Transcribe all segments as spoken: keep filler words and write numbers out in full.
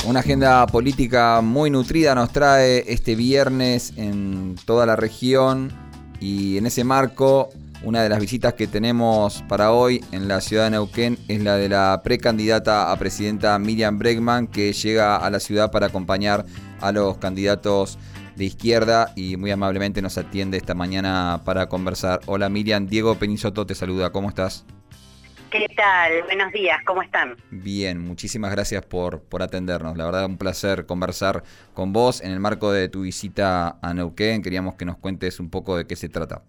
Una agenda política muy nutrida nos trae este viernes en toda la región y en ese marco una de las visitas que tenemos para hoy en la ciudad de Neuquén es la de la precandidata a presidenta Miriam Bregman, que llega a la ciudad para acompañar a los candidatos de izquierda y muy amablemente nos atiende esta mañana para conversar. Hola Miriam, Diego Penisoto te saluda, ¿cómo estás? ¿Qué tal? Buenos días, ¿cómo están? Bien, muchísimas gracias por, por atendernos. La verdad, un placer conversar con vos en el marco de tu visita a Neuquén. Queríamos que nos cuentes un poco de qué se trata.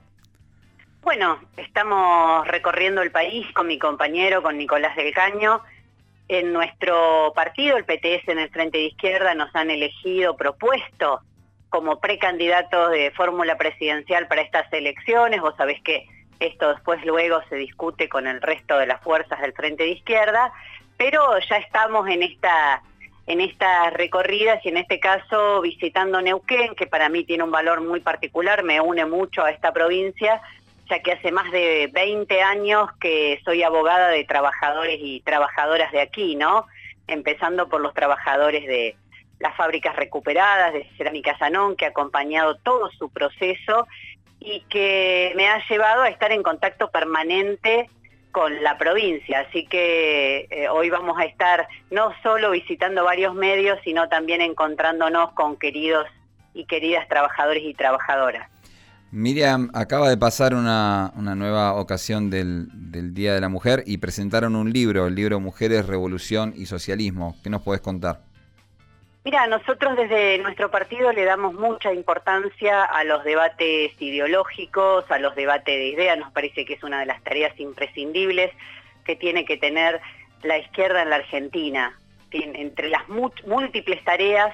Bueno, estamos recorriendo el país con mi compañero, con Nicolás del Caño. En nuestro partido, el P T S en el Frente de Izquierda, nos han elegido, propuesto como precandidatos de fórmula presidencial para estas elecciones. Vos sabés que esto después luego se discute con el resto de las fuerzas del Frente de Izquierda, pero ya estamos en esta en estas recorridas y en este caso visitando Neuquén, que para mí tiene un valor muy particular, me une mucho a esta provincia, ya que hace más de veinte años que soy abogada de trabajadores y trabajadoras de aquí, ¿no? Empezando por los trabajadores de las fábricas recuperadas, de Cerámica Sanón, que ha acompañado todo su proceso y que me ha llevado a estar en contacto permanente con la provincia. Así que eh, hoy vamos a estar no solo visitando varios medios, sino también encontrándonos con queridos y queridas trabajadores y trabajadoras. Miriam, acaba de pasar una, una nueva ocasión del, del Día de la Mujer y presentaron un libro, el libro Mujeres, Revolución y Socialismo. ¿Qué nos podés contar? Mira, nosotros desde nuestro partido le damos mucha importancia a los debates ideológicos, a los debates de ideas. Nos parece que es una de las tareas imprescindibles que tiene que tener la izquierda en la Argentina. Entre las múltiples tareas,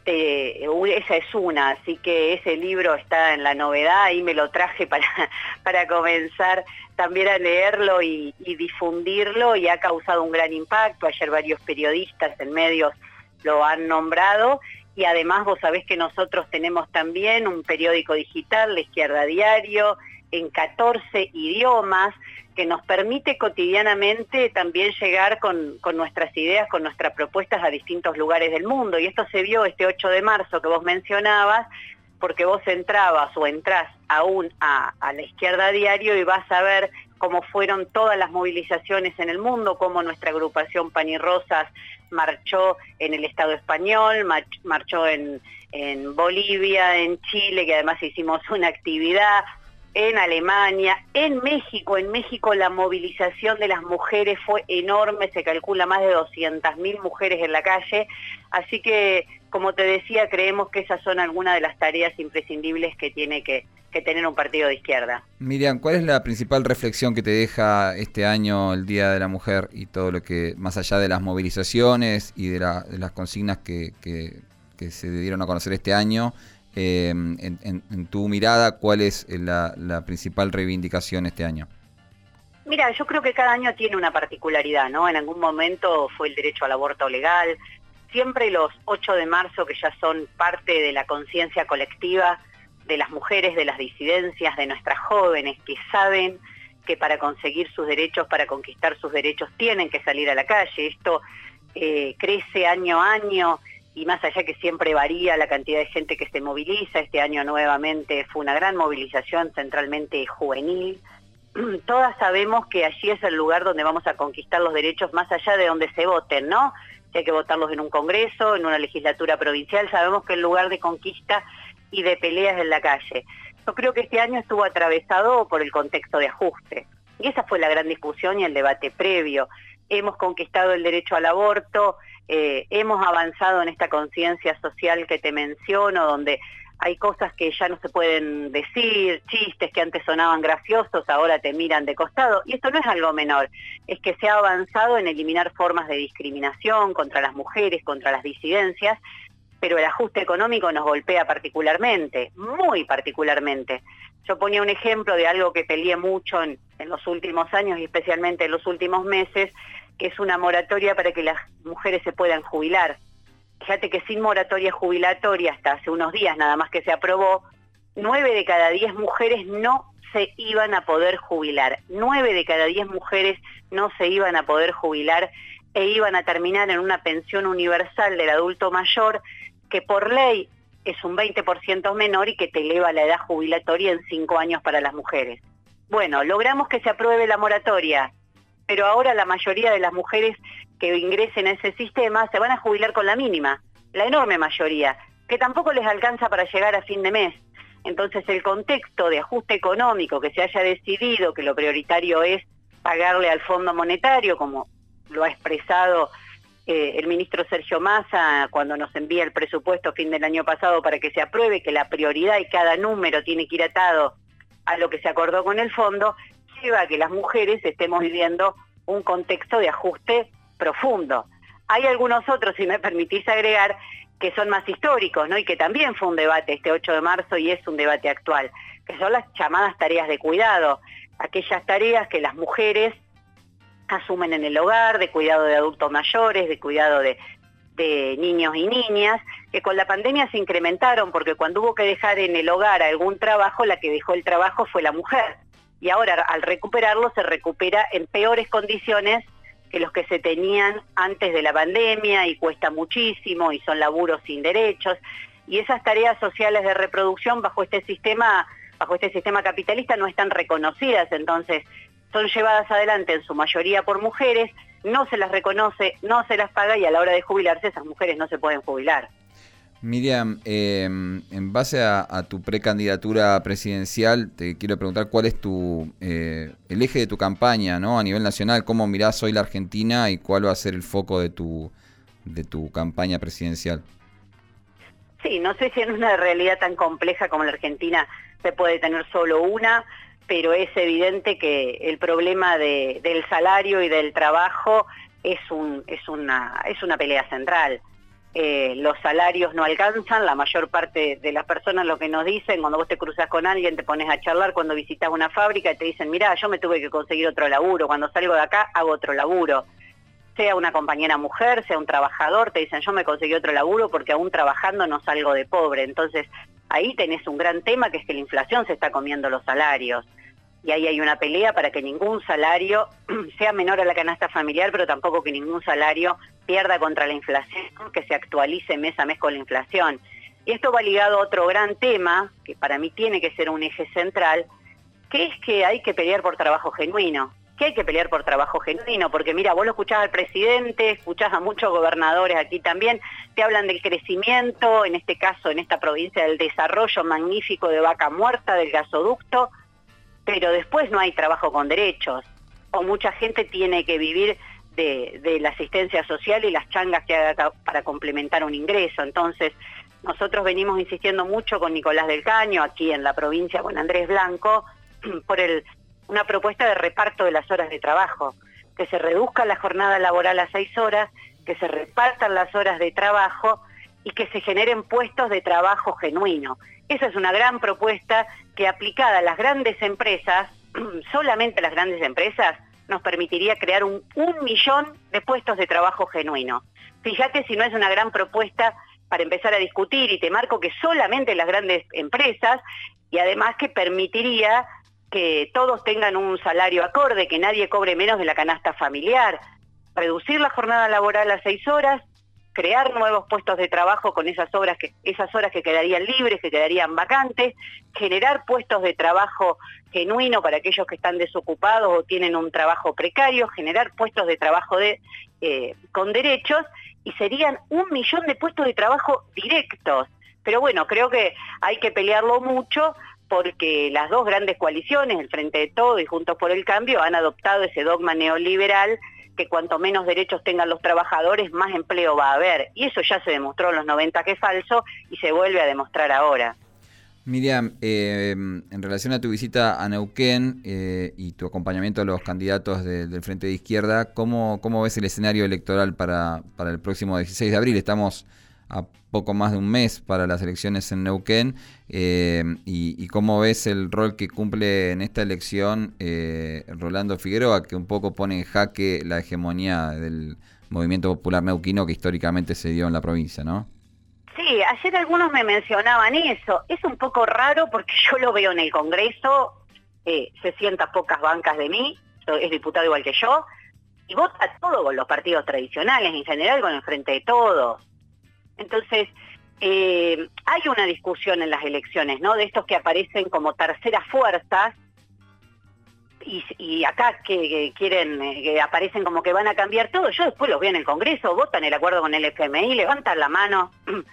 eh, esa es una, así que ese libro está en la novedad y me lo traje para, para comenzar también a leerlo y, y difundirlo, y ha causado un gran impacto. Ayer varios periodistas en medios lo han nombrado, y además vos sabés que nosotros tenemos también un periódico digital, La Izquierda Diario, en catorce idiomas, que nos permite cotidianamente también llegar con, con nuestras ideas, con nuestras propuestas a distintos lugares del mundo. Y esto se vio este ocho de marzo que vos mencionabas, porque vos entrabas o entrás aún a, a La Izquierda Diario y vas a ver cómo fueron todas las movilizaciones en el mundo, cómo nuestra agrupación Pan y Rosas marchó en el Estado español, marchó en, en Bolivia, en Chile, que además hicimos una actividad, en Alemania, en México. En México la movilización de las mujeres fue enorme, se calcula más de doscientas mil mujeres en la calle, así que, como te decía, creemos que esas son algunas de las tareas imprescindibles que tiene que, que tener un partido de izquierda. Miriam, ¿cuál es la principal reflexión que te deja este año el Día de la Mujer y todo lo que, más allá de las movilizaciones y de, la, de las consignas que, que, que se dieron a conocer este año, eh, en, en, en tu mirada, cuál es la, la principal reivindicación este año? Mira, yo creo que cada año tiene una particularidad, ¿no? En algún momento fue el derecho al aborto legal. Siempre los ocho de marzo, que ya son parte de la conciencia colectiva de las mujeres, de las disidencias, de nuestras jóvenes, que saben que para conseguir sus derechos, para conquistar sus derechos, tienen que salir a la calle. Esto eh, crece año a año, y más allá que siempre varía la cantidad de gente que se moviliza. Este año nuevamente fue una gran movilización, centralmente juvenil. Todas sabemos que allí es el lugar donde vamos a conquistar los derechos, más allá de donde se voten, ¿no? Si hay que votarlos en un congreso, en una legislatura provincial, sabemos que el lugar de conquista y de peleas en la calle. Yo creo que este año estuvo atravesado por el contexto de ajuste, y esa fue la gran discusión y el debate previo. Hemos conquistado el derecho al aborto, eh, hemos avanzado en esta conciencia social que te menciono, donde hay cosas que ya no se pueden decir, chistes que antes sonaban graciosos, ahora te miran de costado, y esto no es algo menor, es que se ha avanzado en eliminar formas de discriminación contra las mujeres, contra las disidencias, pero el ajuste económico nos golpea particularmente, muy particularmente. Yo ponía un ejemplo de algo que peleé mucho en, en los últimos años y especialmente en los últimos meses, que es una moratoria para que las mujeres se puedan jubilar. Fíjate que sin moratoria jubilatoria, hasta hace unos días nada más que se aprobó, nueve de cada diez mujeres no se iban a poder jubilar. Nueve de cada diez mujeres no se iban a poder jubilar e iban a terminar en una pensión universal del adulto mayor que por ley es un veinte por ciento menor y que te eleva la edad jubilatoria en cinco años para las mujeres. Bueno, logramos que se apruebe la moratoria, pero ahora la mayoría de las mujeres que ingresen a ese sistema se van a jubilar con la mínima, la enorme mayoría, que tampoco les alcanza para llegar a fin de mes. Entonces el contexto de ajuste económico, que se haya decidido que lo prioritario es pagarle al Fondo Monetario, como lo ha expresado eh, el ministro Sergio Massa cuando nos envía el presupuesto fin del año pasado para que se apruebe, que la prioridad y cada número tiene que ir atado a lo que se acordó con el fondo, lleva a que las mujeres estemos viviendo un contexto de ajuste profundo. Hay algunos otros, si me permitís agregar, que son más históricos, ¿no? Y que también fue un debate este ocho de marzo y es un debate actual, que son las llamadas tareas de cuidado, aquellas tareas que las mujeres asumen en el hogar, de cuidado de adultos mayores, de cuidado de, de niños y niñas, que con la pandemia se incrementaron porque cuando hubo que dejar en el hogar algún trabajo, la que dejó el trabajo fue la mujer. Y ahora al recuperarlo se recupera en peores condiciones que los que se tenían antes de la pandemia y cuesta muchísimo y son laburos sin derechos. Y esas tareas sociales de reproducción bajo este sistema, bajo este sistema capitalista no están reconocidas, entonces son llevadas adelante en su mayoría por mujeres, no se las reconoce, no se las paga y a la hora de jubilarse esas mujeres no se pueden jubilar. Miriam, eh, en base a, a tu precandidatura presidencial, te quiero preguntar cuál es tu eh, el eje de tu campaña, ¿no? A nivel nacional, ¿cómo mirás hoy la Argentina y cuál va a ser el foco de tu de tu campaña presidencial? Sí, no sé si en una realidad tan compleja como la Argentina se puede tener solo una, pero es evidente que el problema de, del salario y del trabajo es un es una es una pelea central. Eh, los salarios no alcanzan, la mayor parte de las personas lo que nos dicen, cuando vos te cruzas con alguien, te pones a charlar, cuando visitas una fábrica y te dicen, mirá, yo me tuve que conseguir otro laburo, cuando salgo de acá hago otro laburo. Sea una compañera mujer, sea un trabajador, te dicen, yo me conseguí otro laburo porque aún trabajando no salgo de pobre. Entonces, ahí tenés un gran tema que es que la inflación se está comiendo los salarios. Y ahí hay una pelea para que ningún salario sea menor a la canasta familiar, pero tampoco que ningún salario pierda contra la inflación, que se actualice mes a mes con la inflación. Y esto va ligado a otro gran tema, que para mí tiene que ser un eje central, que es que hay que pelear por trabajo genuino. Que hay que pelear por trabajo genuino, porque mira, vos lo escuchás al presidente, escuchás a muchos gobernadores aquí también, te hablan del crecimiento, en este caso, en esta provincia, del desarrollo magnífico de Vaca Muerta, del gasoducto, pero después no hay trabajo con derechos, o mucha gente tiene que vivir de, de la asistencia social y las changas que haga para complementar un ingreso. Entonces, nosotros venimos insistiendo mucho con Nicolás del Caño, aquí en la provincia, con Andrés Blanco, por el, una propuesta de reparto de las horas de trabajo, que se reduzca la jornada laboral a seis horas, que se repartan las horas de trabajo y que se generen puestos de trabajo genuino. Esa es una gran propuesta que aplicada a las grandes empresas, solamente a las grandes empresas, nos permitiría crear un, un millón de puestos de trabajo genuino. Fíjate si no es una gran propuesta para empezar a discutir, y te marco que solamente las grandes empresas, y además que permitiría que todos tengan un salario acorde, que nadie cobre menos de la canasta familiar, reducir la jornada laboral a seis horas, crear nuevos puestos de trabajo con esas horas que, esas horas que quedarían libres, que quedarían vacantes, generar puestos de trabajo genuino para aquellos que están desocupados o tienen un trabajo precario, generar puestos de trabajo de, eh, con derechos, y serían un millón de puestos de trabajo directos. Pero bueno, creo que hay que pelearlo mucho porque las dos grandes coaliciones, el Frente de Todos y Juntos por el Cambio, han adoptado ese dogma neoliberal que cuanto menos derechos tengan los trabajadores, más empleo va a haber. Y eso ya se demostró en los noventa que es falso y se vuelve a demostrar ahora. Miriam, eh, en relación a tu visita a Neuquén eh, y tu acompañamiento a los candidatos de, del Frente de Izquierda, ¿cómo, cómo ves el escenario electoral para, para el próximo dieciséis de abril? Estamos a poco más de un mes para las elecciones en Neuquén, eh, y, y cómo ves el rol que cumple en esta elección eh, Rolando Figueroa, que un poco pone en jaque la hegemonía del movimiento popular neuquino que históricamente se dio en la provincia, ¿no? Sí, ayer algunos me mencionaban eso. Es un poco raro porque yo lo veo en el Congreso, eh, se sienta pocas bancas de mí, es diputado igual que yo, y vota todo con los partidos tradicionales, en general con el Frente de Todos. Entonces, eh, hay una discusión en las elecciones, ¿no? De estos que aparecen como terceras fuerzas, y, y acá que, que quieren, eh, que aparecen como que van a cambiar todo. Yo después los veo en el Congreso, votan el acuerdo con el F M I, levantan la mano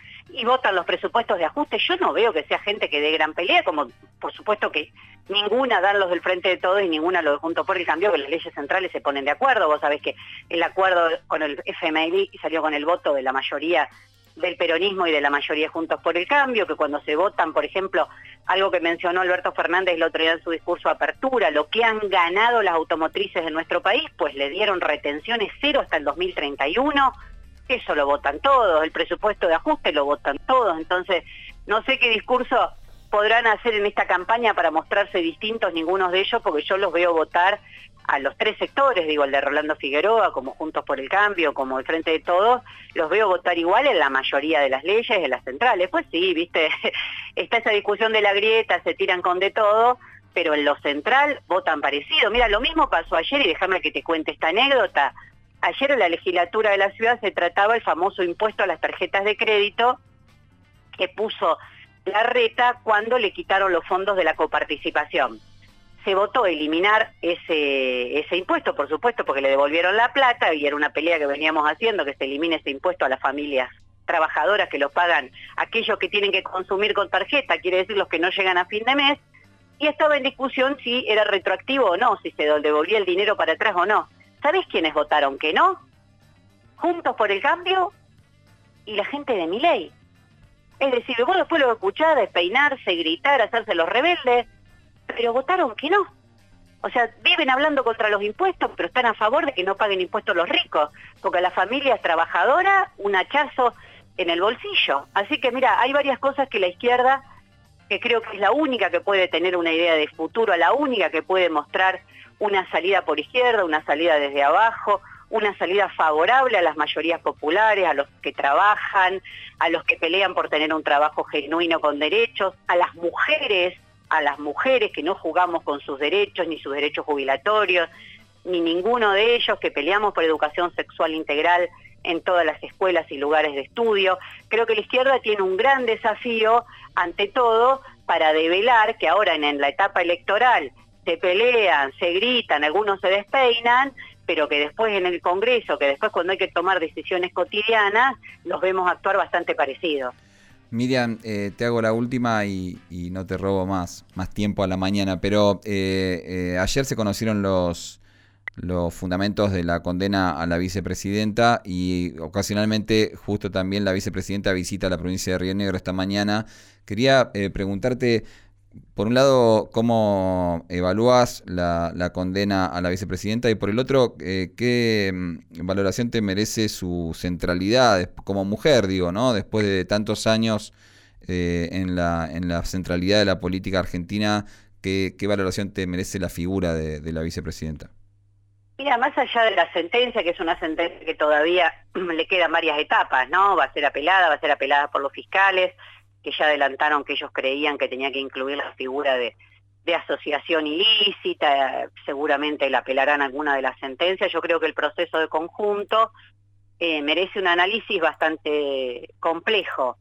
y votan los presupuestos de ajuste. Yo no veo que sea gente que dé gran pelea, como por supuesto que ninguna dan los del Frente de Todos y ninguna los de Juntos por el Cambio, que las leyes centrales se ponen de acuerdo. Vos sabés que el acuerdo con el F M I salió con el voto de la mayoría del peronismo y de la mayoría Juntos por el Cambio, que cuando se votan, por ejemplo, algo que mencionó Alberto Fernández el otro día en su discurso de apertura, lo que han ganado las automotrices de nuestro país, pues le dieron retenciones cero hasta el dos mil treinta y uno, eso lo votan todos, el presupuesto de ajuste lo votan todos. Entonces no sé qué discurso podrán hacer en esta campaña para mostrarse distintos ninguno de ellos, porque yo los veo votar a los tres sectores, digo, el de Rolando Figueroa, como Juntos por el Cambio, como el Frente de Todos, los veo votar igual en la mayoría de las leyes, de las centrales. Pues sí, viste, está esa discusión de la grieta, se tiran con de todo, pero en lo central votan parecido. Mira, lo mismo pasó ayer, y déjame que te cuente esta anécdota. Ayer en la legislatura de la ciudad se trataba el famoso impuesto a las tarjetas de crédito que puso Larreta cuando le quitaron los fondos de la coparticipación. Se votó eliminar ese, ese impuesto, por supuesto, porque le devolvieron la plata, y era una pelea que veníamos haciendo, que se elimine ese impuesto a las familias trabajadoras que lo pagan aquellos que tienen que consumir con tarjeta, quiere decir los que no llegan a fin de mes, y estaba en discusión si era retroactivo o no, si se devolvía el dinero para atrás o no. ¿Sabés quiénes votaron que no? Juntos por el Cambio y la gente de Milei. Es decir, vos después lo escuchás despeinarse, gritar, hacerse los rebeldes, pero votaron que no. O sea, viven hablando contra los impuestos, pero están a favor de que no paguen impuestos los ricos, porque a las familias trabajadoras un hachazo en el bolsillo. Así que mira, hay varias cosas que la izquierda, que creo que es la única que puede tener una idea de futuro, la única que puede mostrar una salida por izquierda, una salida desde abajo, una salida favorable a las mayorías populares, a los que trabajan, a los que pelean por tener un trabajo genuino con derechos, a las mujeres, a las mujeres que no jugamos con sus derechos, ni sus derechos jubilatorios, ni ninguno de ellos, que peleamos por educación sexual integral en todas las escuelas y lugares de estudio. Creo que la izquierda tiene un gran desafío, ante todo, para develar que ahora en, en la etapa electoral se pelean, se gritan, algunos se despeinan, pero que después en el Congreso, que después cuando hay que tomar decisiones cotidianas, los vemos actuar bastante parecidos. Miriam, eh, te hago la última y, y no te robo más, más tiempo a la mañana, pero eh, eh, ayer se conocieron los, los fundamentos de la condena a la vicepresidenta, y ocasionalmente justo también la vicepresidenta visita la provincia de Río Negro esta mañana. Quería eh, preguntarte, por un lado, ¿cómo evalúas la, la condena a la vicepresidenta? Y por el otro, eh, ¿qué mm, valoración te merece su centralidad como mujer, digo, ¿no? Después de tantos años eh, en, la, en la centralidad de la política argentina, ¿qué, qué valoración te merece la figura de, de la vicepresidenta? Mira, más allá de la sentencia, que es una sentencia que todavía le quedan varias etapas, ¿no? Va a ser apelada, va a ser apelada por los fiscales, que ya adelantaron que ellos creían que tenía que incluir la figura de, de asociación ilícita, seguramente la apelarán alguna de las sentencias. Yo creo que el proceso de conjunto eh, merece un análisis bastante complejo,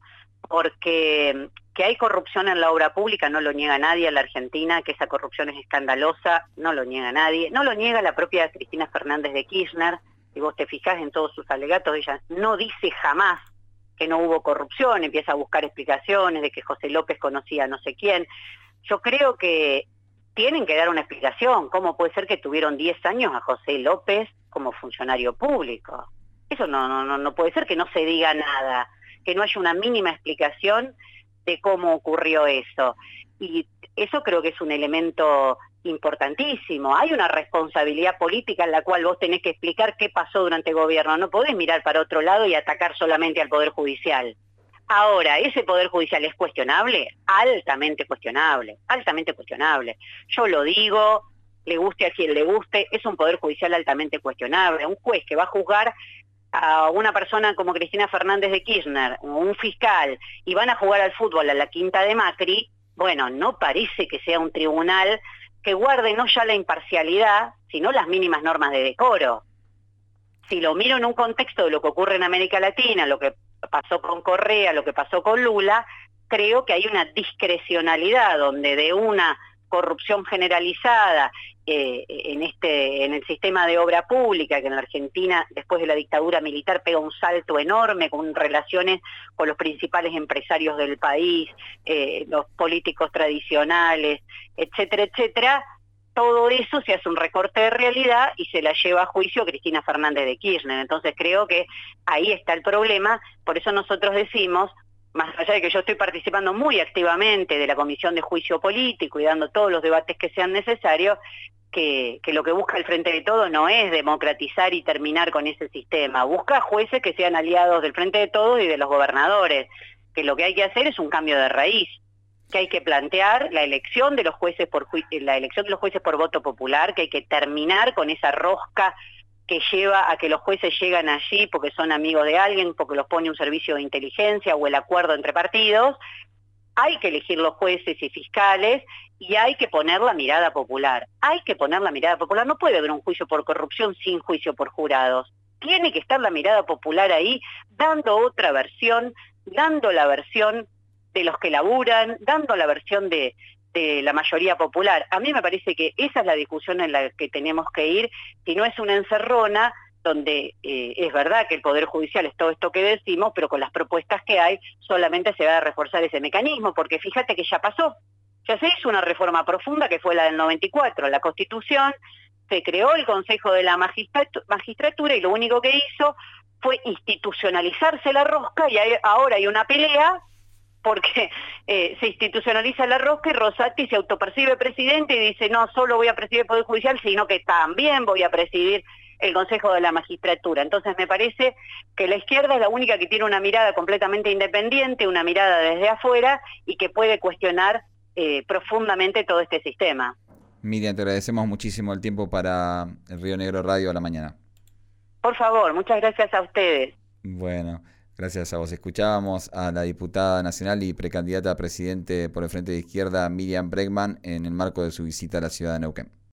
porque que hay corrupción en la obra pública no lo niega nadie en la Argentina, que esa corrupción es escandalosa, no lo niega nadie, no lo niega la propia Cristina Fernández de Kirchner. Si vos te fijás en todos sus alegatos, ella no dice jamás que no hubo corrupción, empieza a buscar explicaciones de que José López conocía a no sé quién. Yo creo que tienen que dar una explicación. ¿Cómo puede ser que tuvieron diez años a José López como funcionario público? Eso no, no, no puede ser, que no se diga nada, que no haya una mínima explicación de cómo ocurrió eso. Y eso creo que es un elemento importantísimo. Hay una responsabilidad política en la cual vos tenés que explicar qué pasó durante el gobierno. No podés mirar para otro lado y atacar solamente al Poder Judicial. Ahora, ¿ese Poder Judicial es cuestionable? Altamente cuestionable, altamente cuestionable. Yo lo digo, le guste a quien le guste, es un Poder Judicial altamente cuestionable. Un juez que va a juzgar a una persona como Cristina Fernández de Kirchner, un fiscal, y van a jugar al fútbol a la quinta de Macri, bueno, no parece que sea un tribunal que guarde no ya la imparcialidad, sino las mínimas normas de decoro. si lo miro en un contexto de lo que ocurre en América Latina, lo que pasó con Correa, lo que pasó con Lula, creo que hay una discrecionalidad donde de una corrupción generalizada eh, en, este, en el sistema de obra pública, que en la Argentina, después de la dictadura militar, pega un salto enorme con relaciones con los principales empresarios del país, eh, los políticos tradicionales, etcétera, etcétera. Todo eso se hace un recorte de realidad y se la lleva a juicio Cristina Fernández de Kirchner. Entonces creo que ahí está el problema, por eso nosotros decimos, más allá de que yo estoy participando muy activamente de la Comisión de Juicio Político y dando todos los debates que sean necesarios, que, que lo que busca el Frente de Todos no es democratizar y terminar con ese sistema, busca jueces que sean aliados del Frente de Todos y de los gobernadores, que lo que hay que hacer es un cambio de raíz, que hay que plantear la elección de los jueces por ju- la elección de los jueces por voto popular, que hay que terminar con esa rosca que lleva a que los jueces llegan allí porque son amigos de alguien, porque los pone un servicio de inteligencia o el acuerdo entre partidos. Hay que elegir los jueces y fiscales y hay que poner la mirada popular. Hay que poner la mirada popular. No puede haber un juicio por corrupción sin juicio por jurados. Tiene que estar la mirada popular ahí, dando otra versión, dando la versión de los que laburan, dando la versión de, de la mayoría popular. A mí me parece que esa es la discusión en la que tenemos que ir, si no es una encerrona donde eh, es verdad que el Poder Judicial es todo esto que decimos, pero con las propuestas que hay solamente se va a reforzar ese mecanismo, porque fíjate que ya pasó, ya se hizo una reforma profunda que fue la del noventa y cuatro, la Constitución, se creó el Consejo de la Magistratura y lo único que hizo fue institucionalizarse la rosca y hay, ahora hay una pelea porque eh, se institucionaliza la rosca y Rosati se autopercibe presidente y dice, no solo voy a presidir el Poder Judicial, sino que también voy a presidir el Consejo de la Magistratura. Entonces me parece que la izquierda es la única que tiene una mirada completamente independiente, una mirada desde afuera y que puede cuestionar eh, profundamente todo este sistema. Miriam, te agradecemos muchísimo el tiempo para el Río Negro Radio a la mañana. Por favor, muchas gracias a ustedes. Bueno, gracias a vos. Escuchábamos a la diputada nacional y precandidata a presidente por el Frente de Izquierda, Miriam Bregman, en el marco de su visita a la ciudad de Neuquén.